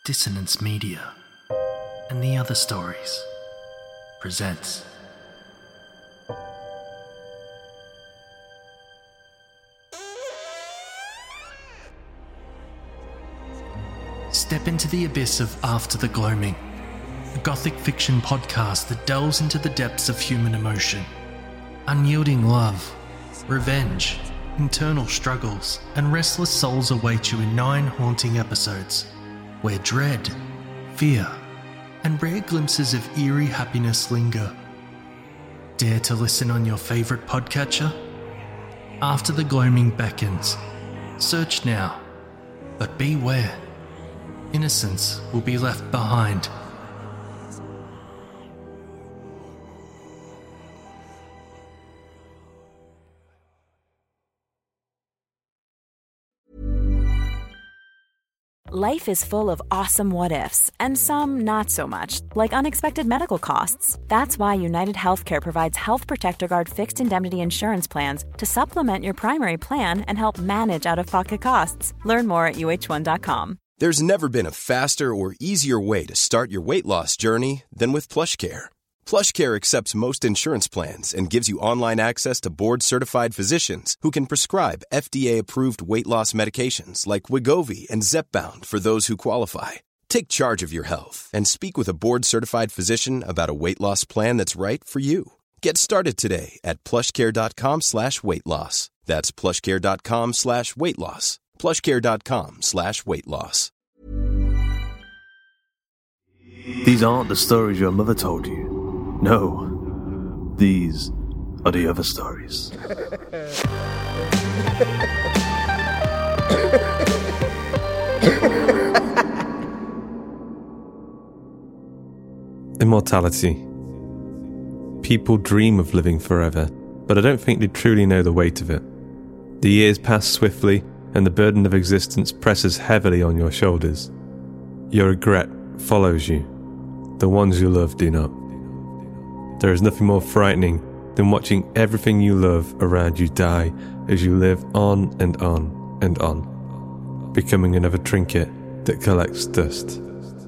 Dissonance Media and the Other Stories presents Step into the abyss of After the Gloaming, a gothic fiction podcast that delves into the depths of human emotion, unyielding love, revenge, internal struggles, and restless souls await you in 9 haunting episodes, where dread, fear, and rare glimpses of eerie happiness linger. Dare to listen on your favourite podcatcher? After the Gloaming beckons. Search now, but beware. Innocence will be left behind. Life is full of awesome what-ifs, and some not so much, like unexpected medical costs. That's why United Healthcare provides Health Protector Guard fixed indemnity insurance plans to supplement your primary plan and help manage out-of-pocket costs. Learn more at uh1.com. There's never been a faster or easier way to start your weight loss journey than with PlushCare. PlushCare accepts most insurance plans and gives you online access to board-certified physicians who can prescribe FDA-approved weight loss medications like Wegovy and Zepbound for those who qualify. Take charge of your health and speak with a board-certified physician about a weight loss plan that's right for you. Get started today at plushcare.com/weight loss. That's plushcare.com/weight loss. plushcare.com/weight loss. These aren't the stories your mother told you. No, these are the other stories. Immortality. People dream of living forever, but I don't think they truly know the weight of it. The years pass swiftly, and the burden of existence presses heavily on your shoulders. Your regret follows you. The ones you love do not. There is nothing more frightening than watching everything you love around you die as you live on and on and on, becoming another trinket that collects dust.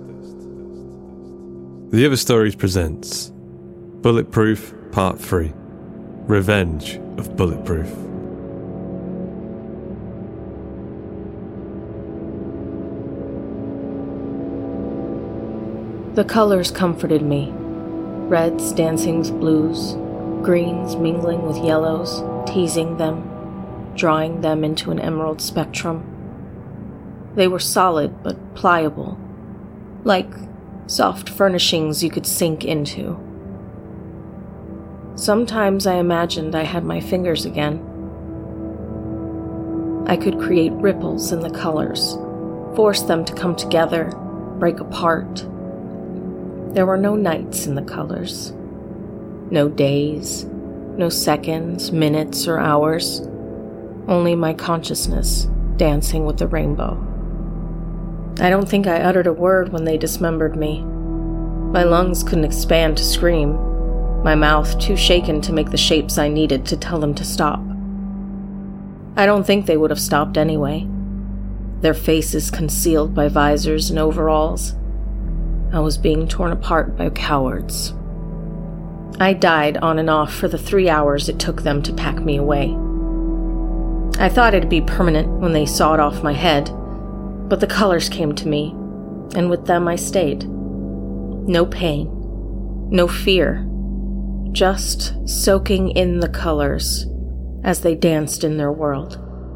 The Other Stories presents Bulletproof Part 3, Revenge of Bulletproof. The colors comforted me. Reds dancing with blues, greens mingling with yellows, teasing them, drawing them into an emerald spectrum. They were solid but pliable, like soft furnishings you could sink into. Sometimes I imagined I had my fingers again. I could create ripples in the colors, force them to come together, break apart. There were no nights in the colors, no days, no seconds, minutes, or hours, only my consciousness dancing with the rainbow. I don't think I uttered a word when they dismembered me. My lungs couldn't expand to scream, my mouth too shaken to make the shapes I needed to tell them to stop. I don't think they would have stopped anyway, their faces concealed by visors and overalls. I was being torn apart by cowards. I died on and off for the 3 hours it took them to pack me away. I thought it'd be permanent when they sawed off my head, but the colors came to me, and with them I stayed. No pain, no fear, just soaking in the colors as they danced in their world.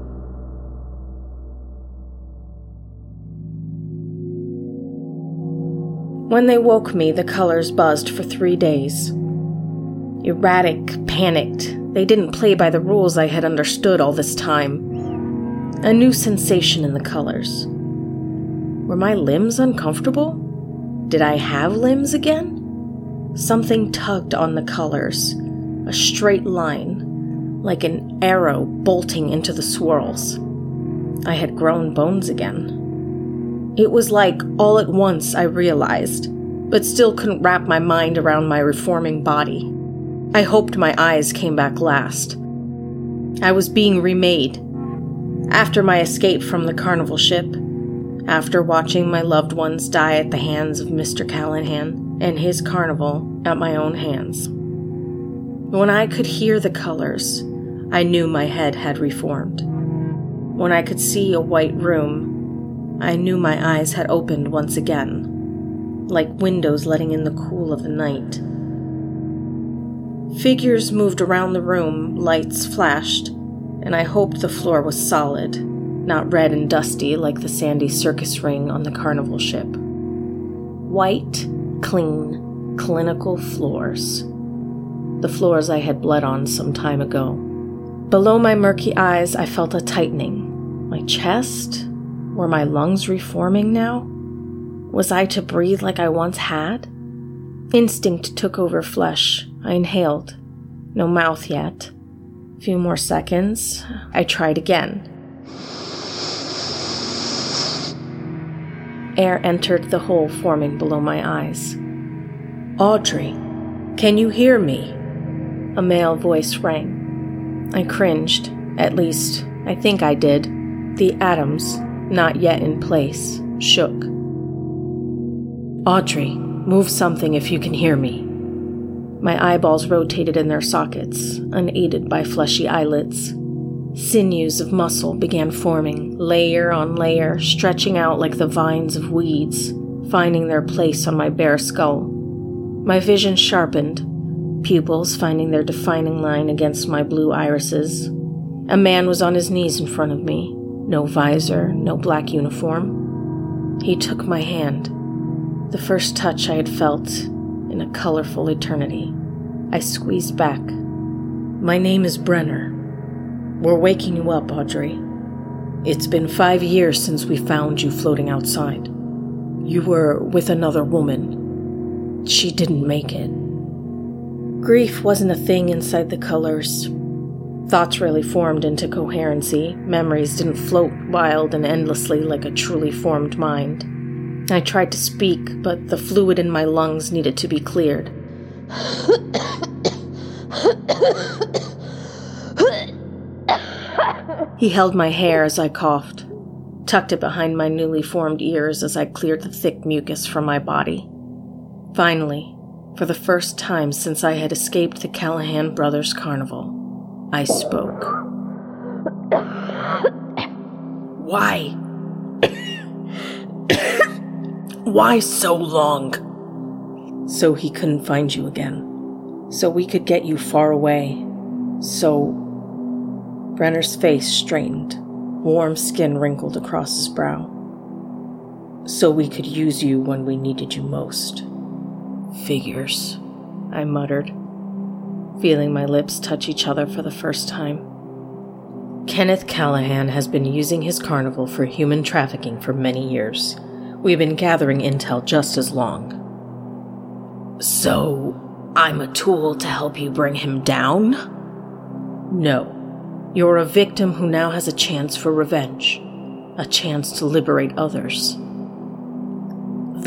When they woke me, the colors buzzed for 3 days. Erratic, panicked, they didn't play by the rules I had understood all this time. A new sensation in the colors. Were my limbs uncomfortable? Did I have limbs again? Something tugged on the colors, a straight line, like an arrow bolting into the swirls. I had grown bones again. It was like, all at once, I realized, but still couldn't wrap my mind around my reforming body. I hoped my eyes came back last. I was being remade. After my escape from the carnival ship, after watching my loved ones die at the hands of Mr. Callahan and his carnival at my own hands. When I could hear the colors, I knew my head had reformed. When I could see a white room, I knew my eyes had opened once again, like windows letting in the cool of the night. Figures moved around the room, lights flashed, and I hoped the floor was solid, not red and dusty like the sandy circus ring on the carnival ship. White, clean, clinical floors. The floors I had bled on some time ago. Below my murky eyes, I felt a tightening. My chest? Were my lungs reforming now? Was I to breathe like I once had? Instinct took over flesh. I inhaled. No mouth yet. A few more seconds. I tried again. Air entered the hole forming below my eyes. "Audrey, can you hear me?" A male voice rang. I cringed. At least, I think I did. The atoms, not yet in place, shook. "Audrey, move something if you can hear me." My eyeballs rotated in their sockets, unaided by fleshy eyelids. Sinews of muscle began forming, layer on layer, stretching out like the vines of weeds, finding their place on my bare skull. My vision sharpened, pupils finding their defining line against my blue irises. A man was on his knees in front of me. No visor, no black uniform. He took my hand, the first touch I had felt in a colorful eternity. I squeezed back. "My name is Brenner. We're waking you up, Audrey. It's been 5 years since we found you floating outside. You were with another woman. She didn't make it." Grief wasn't a thing inside the colors. Thoughts really formed into coherency. Memories didn't float wild and endlessly like a truly formed mind. I tried to speak, but the fluid in my lungs needed to be cleared. He held my hair as I coughed, tucked it behind my newly formed ears as I cleared the thick mucus from my body. Finally, for the first time since I had escaped the Callahan Brothers Carnival, I spoke. "Why? Why so long?" "So he couldn't find you again. So we could get you far away. So..." Brenner's face straightened, warm skin wrinkled across his brow. "So we could use you when we needed you most." "Figures," I muttered, feeling my lips touch each other for the first time. "Kenneth Callahan has been using his carnival for human trafficking for many years. We've been gathering intel just as long." "So, I'm a tool to help you bring him down?" "No. You're a victim who now has a chance for revenge. A chance to liberate others." The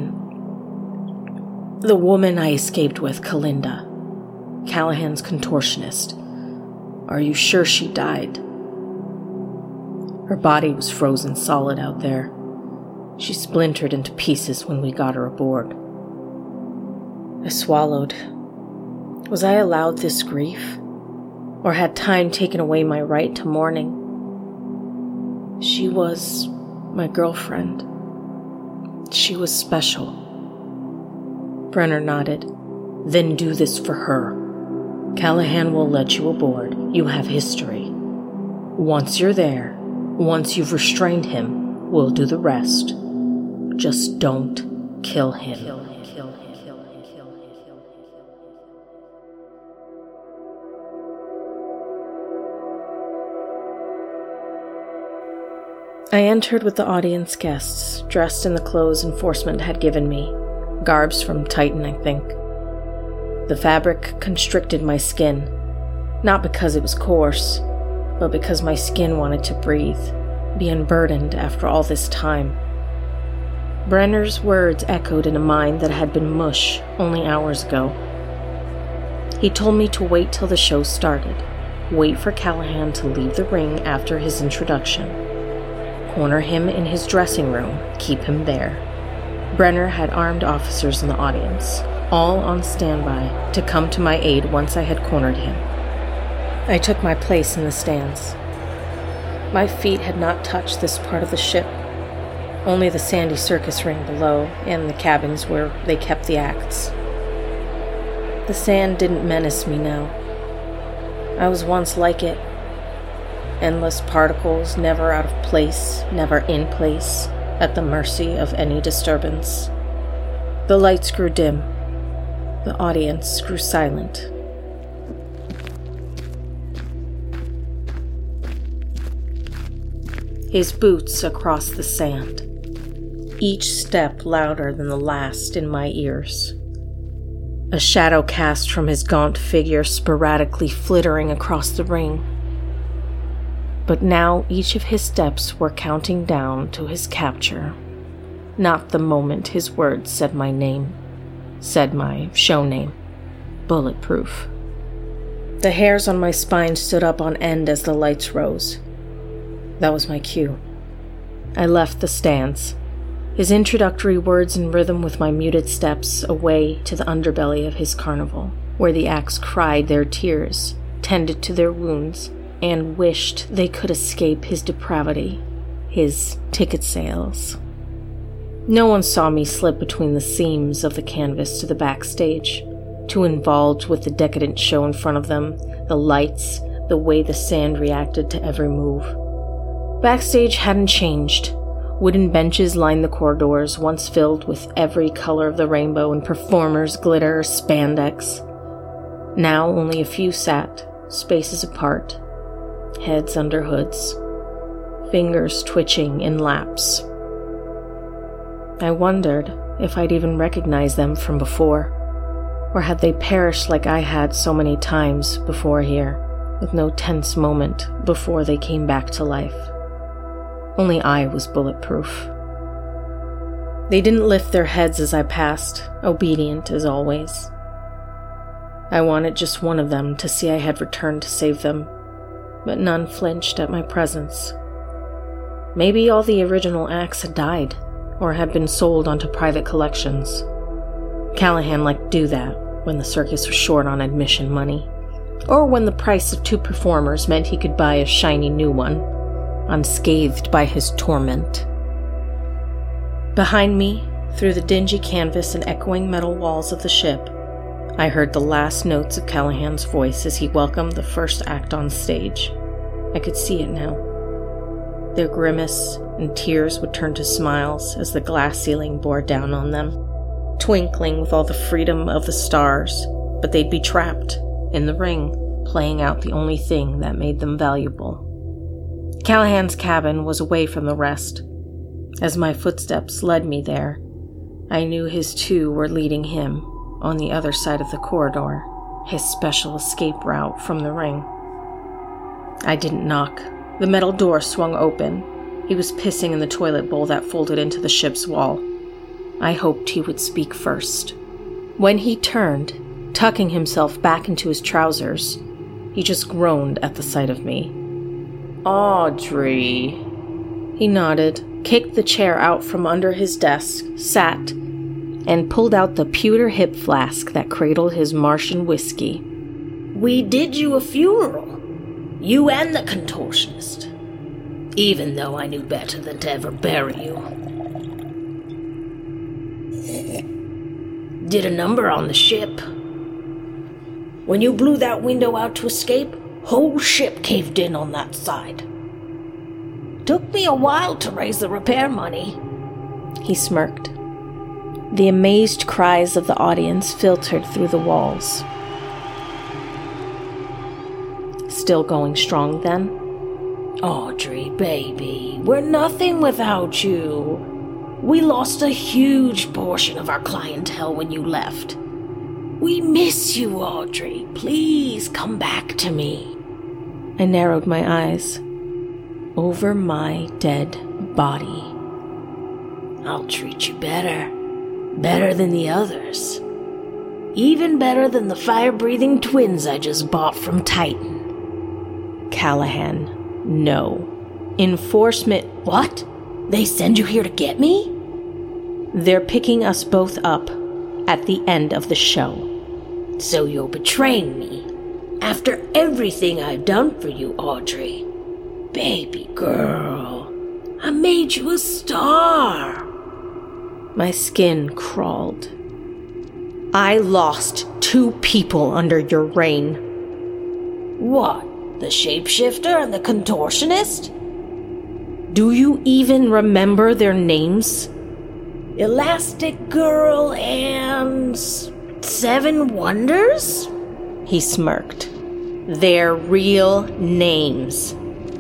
woman I escaped with, Kalinda. Callahan's contortionist. Are you sure she died?" Her body was frozen solid out there. She splintered into pieces when we got her aboard. I swallowed. Was I allowed this grief? Or had time taken away my right to mourning? She was my girlfriend. She was special. Brenner nodded. "Then do this for her. Callahan will let you aboard. You have history. Once you're there, once you've restrained him, we'll do the rest. Just don't kill him." I entered with the audience guests, dressed in the clothes enforcement had given me. Garbs from Titan, I think. The fabric constricted my skin, not because it was coarse, but because my skin wanted to breathe, be unburdened after all this time. Brenner's words echoed in a mind that had been mush only hours ago. He told me to wait till the show started, wait for Callahan to leave the ring after his introduction. corner him in his dressing room, keep him there. Brenner had armed officers in the audience, all on standby to come to my aid once I had cornered him. I took my place in the stands. My feet had not touched this part of the ship, only the sandy circus ring below and the cabins where they kept the acts. The sand didn't menace me now. I was once like it. Endless particles, never out of place, never in place, at the mercy of any disturbance. The lights grew dim. The audience grew silent. His boots across the sand, each step louder than the last in my ears. A shadow cast from his gaunt figure sporadically flittering across the ring. But now each of his steps were counting down to his capture, not the moment his words said my name, said my show name, Bulletproof. The hairs on my spine stood up on end as the lights rose. That was my cue. I left the stands, his introductory words in rhythm with my muted steps away to the underbelly of his carnival, where the acts cried their tears, tended to their wounds, and wished they could escape his depravity, his ticket sales. No one saw me slip between the seams of the canvas to the backstage, too involved with the decadent show in front of them, the lights, the way the sand reacted to every move. Backstage hadn't changed. Wooden benches lined the corridors, once filled with every color of the rainbow and performers, glitter, spandex. Now only a few sat, spaces apart, heads under hoods, fingers twitching in laps. I wondered if I'd even recognized them from before, or had they perished like I had so many times before here, with no tense moment before they came back to life. Only I was bulletproof. They didn't lift their heads as I passed, obedient as always. I wanted just one of them to see I had returned to save them, but none flinched at my presence. Maybe all the original acts had died, or had been sold onto private collections. Callahan liked to do that when the circus was short on admission money, or when the price of 2 performers meant he could buy a shiny new one, unscathed by his torment. Behind me, through the dingy canvas and echoing metal walls of the ship, I heard the last notes of Callahan's voice as he welcomed the first act on stage. I could see it now. Their grimace and tears would turn to smiles as the glass ceiling bore down on them, twinkling with all the freedom of the stars, but they'd be trapped in the ring, playing out the only thing that made them valuable. Callahan's cabin was away from the rest. As my footsteps led me there, I knew his 2 were leading him on the other side of the corridor, his special escape route from the ring. I didn't knock. The metal door swung open. He was pissing in the toilet bowl that folded into the ship's wall. I hoped he would speak first. When he turned, tucking himself back into his trousers, he just groaned at the sight of me. "Audrey." He nodded, kicked the chair out from under his desk, sat, and pulled out the pewter hip flask that cradled his Martian whiskey. "We did you a funeral. You and the contortionist. Even though I knew better than to ever bury you. Did a number on the ship. When you blew that window out to escape, whole ship caved in on that side. Took me a while to raise the repair money." He smirked. The amazed cries of the audience filtered through the walls. Still going strong then? "Audrey, baby, we're nothing without you. We lost a huge portion of our clientele when you left. We miss you, Audrey. Please come back to me." I narrowed my eyes. "Over my dead body. I'll treat you better. Better than the others. Even better than the fire-breathing twins I just bought from Titan." "Callahan, no. Enforcement. What? They send you here to get me? They're picking us both up at the end of the show. So you're betraying me after everything I've done for you, Audrey. Baby girl, I made you a star. My skin crawled. I lost 2 people under your reign. What? The shapeshifter and the contortionist? Do you even remember their names? Elastic Girl and 7 Wonders? He smirked. Their real names.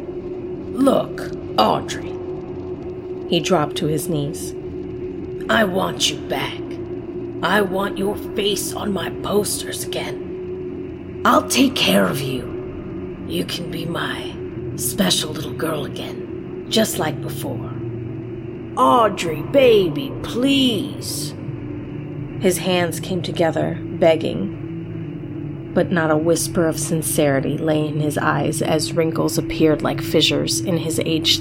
Look, Audrey. He dropped to his knees. I want you back. I want your face on my posters again. I'll take care of you. You can be my special little girl again, just like before. Audrey, baby, please. His hands came together, begging, but not a whisper of sincerity lay in his eyes as wrinkles appeared like fissures in his aged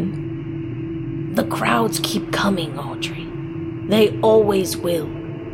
skin. The crowds keep coming, Audrey. They always will.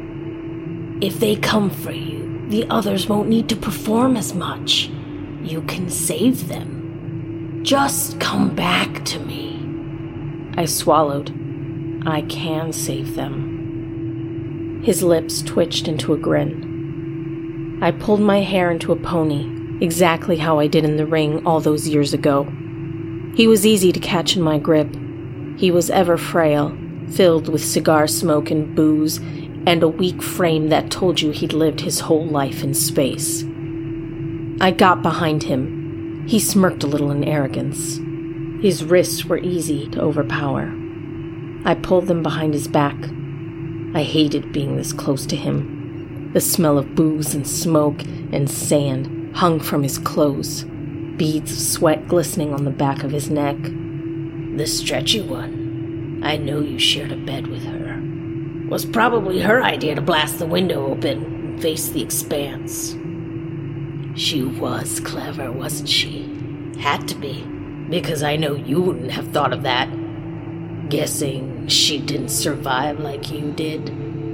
If they come for you, the others won't need to perform as much. You can save them. Just come back to me. I swallowed. I can save them. His lips twitched into a grin. I pulled my hair into a pony, exactly how I did in the ring all those years ago. He was easy to catch in my grip. He was ever frail, filled with cigar smoke and booze, and a weak frame that told you he'd lived his whole life in space. I got behind him. He smirked a little in arrogance. His wrists were easy to overpower. I pulled them behind his back. I hated being this close to him. The smell of booze and smoke and sand hung from his clothes, beads of sweat glistening on the back of his neck. The stretchy one. I know you shared a bed with her. Was probably her idea to blast the window open and face the expanse. She was clever, wasn't she? Had to be, because I know you wouldn't have thought of that. Guessing she didn't survive like you did.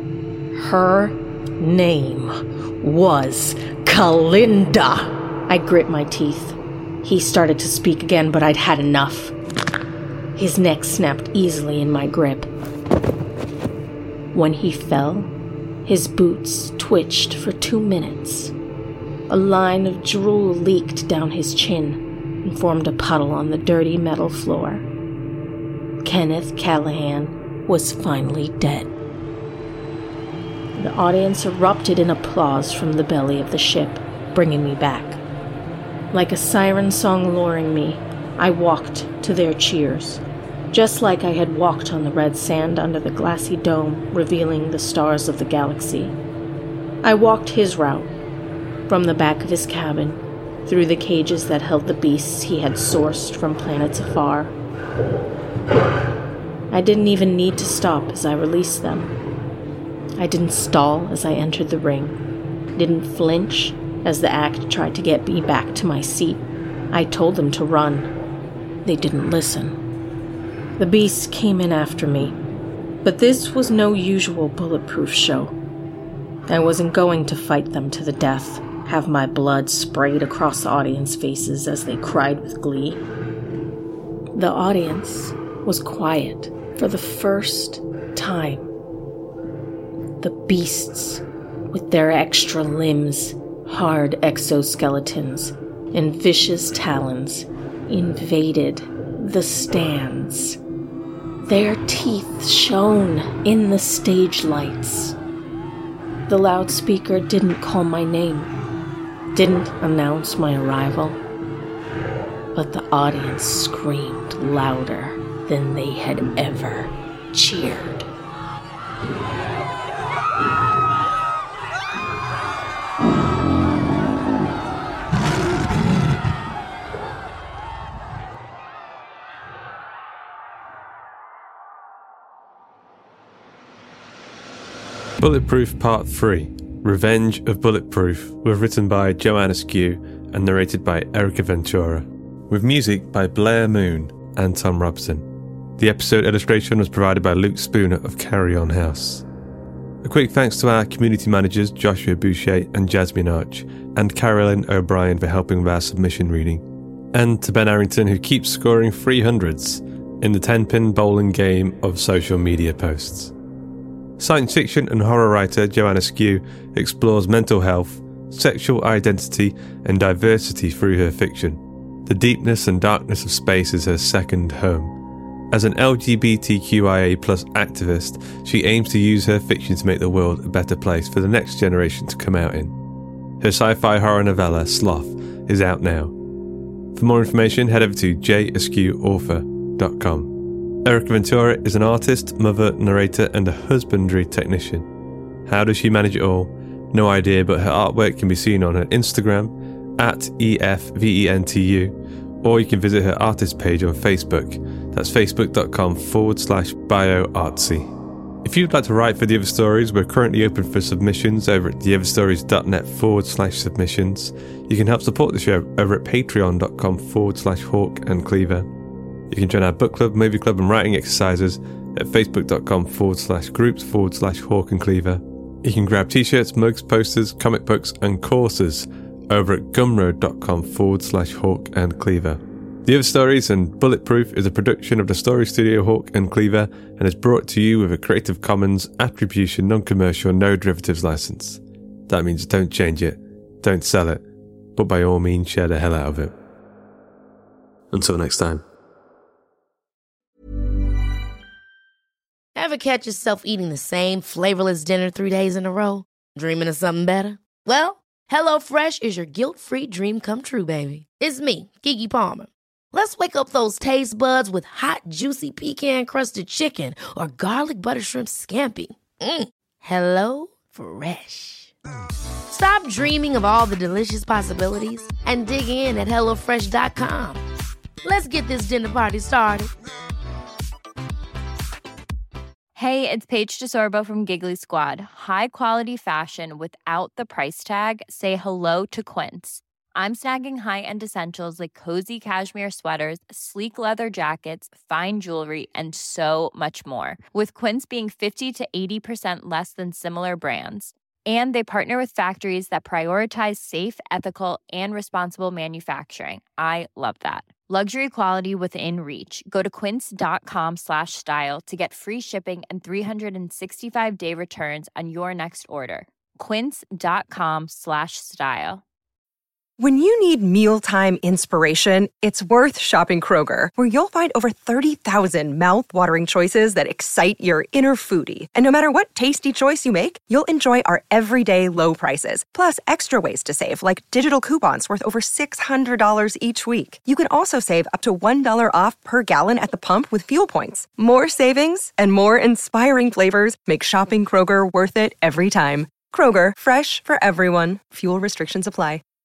Her name was Kalinda. I grit my teeth. He started to speak again, but I'd had enough. His neck snapped easily in my grip. When he fell, his boots twitched for 2 minutes. A line of drool leaked down his chin and formed a puddle on the dirty metal floor. Kenneth Callahan was finally dead. The audience erupted in applause from the belly of the ship, bringing me back. Like a siren song luring me, I walked to their cheers, just like I had walked on the red sand under the glassy dome, revealing the stars of the galaxy. I walked his route, from the back of his cabin, through the cages that held the beasts he had sourced from planets afar. I didn't even need to stop as I released them. I didn't stall as I entered the ring, didn't flinch as the act tried to get me back to my seat. I told them to run. They didn't listen. The beasts came in after me, but this was no usual Bulletproof show. I wasn't going to fight them to the death, have my blood sprayed across the audience faces as they cried with glee. The audience was quiet for the first time. The beasts, with their extra limbs, hard exoskeletons, and vicious talons, invaded the stands. Their teeth shone in the stage lights. The loudspeaker didn't call my name, didn't announce my arrival, but the audience screamed louder than they had ever cheered. Bulletproof Part 3, Revenge of Bulletproof, was written by Joanne Askew and narrated by Erica Ventura, with music by Blair Moon. and Tom Robson. The episode illustration was provided by Luke Spooner of Carry On House. A quick thanks to our community managers Joshua Boucher and Jasmine Arch, and Carolyn O'Brien for helping with our submission reading, and to Ben Arrington, who keeps scoring 300s in the 10-pin bowling game of social media posts. Science fiction and horror writer Joanna Skew explores mental health, sexual identity and diversity through her fiction. The deepness and darkness of space is her second home. As an LGBTQIA+ activist, she aims to use her fiction to make the world a better place for the next generation to come out in. Her sci-fi horror novella, Sloth, is out now. For more information, head over to jaskuauthor.com. Erica Ventura is an artist, mother, narrator, and a husbandry technician. How does she manage it all? No idea, but her artwork can be seen on her Instagram, @EFVENTU, or you can visit her artist page on Facebook. That's facebook.com/bioartsy. If you'd like to write for The Other Stories, we're currently open for submissions over at theotherstories.net/submissions. You can help support the show over at patreon.com/Hawk and Cleaver. You can join our book club, movie club, and writing exercises at facebook.com/groups/Hawk and Cleaver. You can grab t-shirts, mugs, posters, comic books, and courses over at gumroad.com/Hawk and Cleaver. The Other Stories and Bulletproof is a production of the Story Studio Hawk and Cleaver and is brought to you with a Creative Commons Attribution Non-Commercial No Derivatives license. That means don't change it, don't sell it, but by all means share the hell out of it. Until next time. Ever catch yourself eating the same flavorless dinner 3 days in a row? Dreaming of something better? Well, HelloFresh is your guilt-free dream come true, baby. It's me, Keke Palmer. Let's wake up those taste buds with hot, juicy pecan-crusted chicken or garlic butter shrimp scampi. Hello Fresh. Stop dreaming of all the delicious possibilities and dig in at HelloFresh.com. Let's get this dinner party started. Hey, it's Paige DeSorbo from Giggly Squad. High quality fashion without the price tag. Say hello to Quince. I'm snagging high-end essentials like cozy cashmere sweaters, sleek leather jackets, fine jewelry, and so much more. With Quince being 50 to 80% less than similar brands. And they partner with factories that prioritize safe, ethical, and responsible manufacturing. I love that. Luxury quality within reach. Go to quince.com/style to get free shipping and 365-day returns on your next order. Quince.com/style. When you need mealtime inspiration, it's worth shopping Kroger, where you'll find over 30,000 mouth-watering choices that excite your inner foodie. And no matter what tasty choice you make, you'll enjoy our everyday low prices, plus extra ways to save, like digital coupons worth over $600 each week. You can also save up to $1 off per gallon at the pump with fuel points. More savings and more inspiring flavors make shopping Kroger worth it every time. Kroger, fresh for everyone. Fuel restrictions apply.